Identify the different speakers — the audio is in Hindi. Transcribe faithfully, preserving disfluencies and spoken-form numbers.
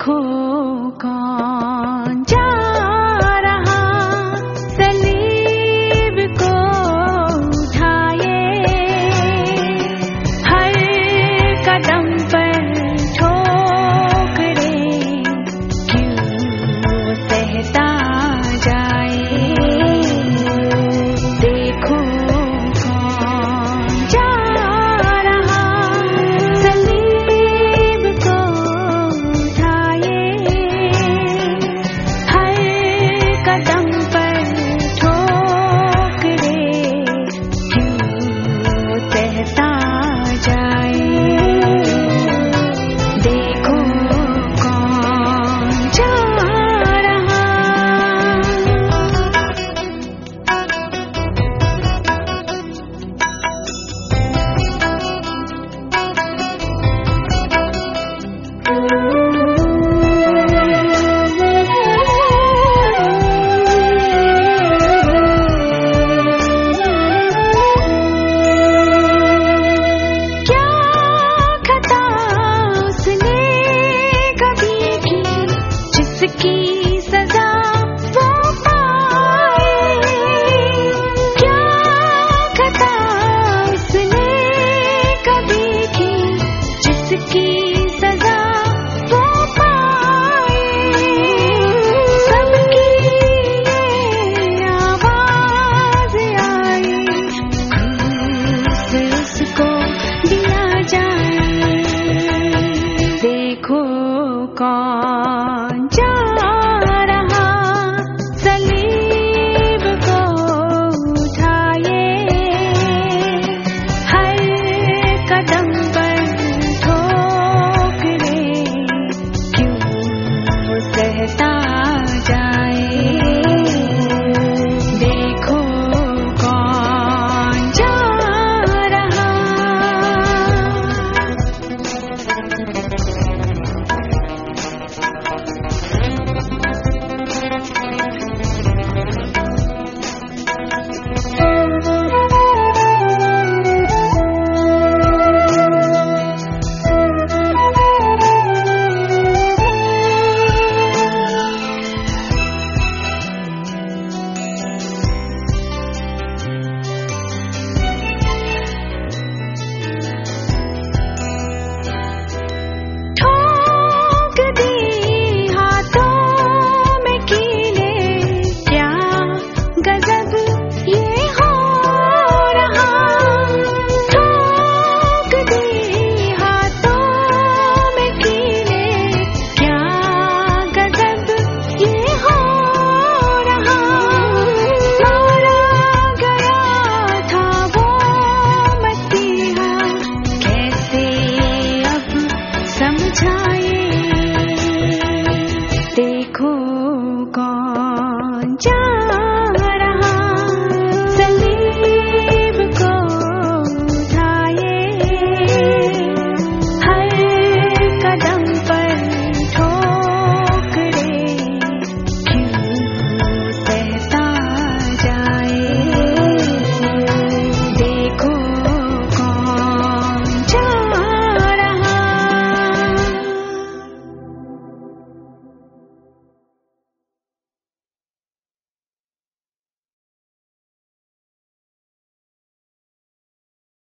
Speaker 1: देखो कौन जा रहा सलीब को उठाए, हर कदम पर ठोकरे क्यों सहता जाए। देखो कौन जा रहा सलीब को उठाए, हर कदम पर ठोकरे क्यों सहता जाए। देखो कौन जा रहा। क्या खता उसने कभी की जिसकी सजा वो पाए। क्या खता उसने कभी की जिसकी सजा वो पाए। सबकी ये आवाज आई, क्रूस उसको दिया जाए। देखो कौन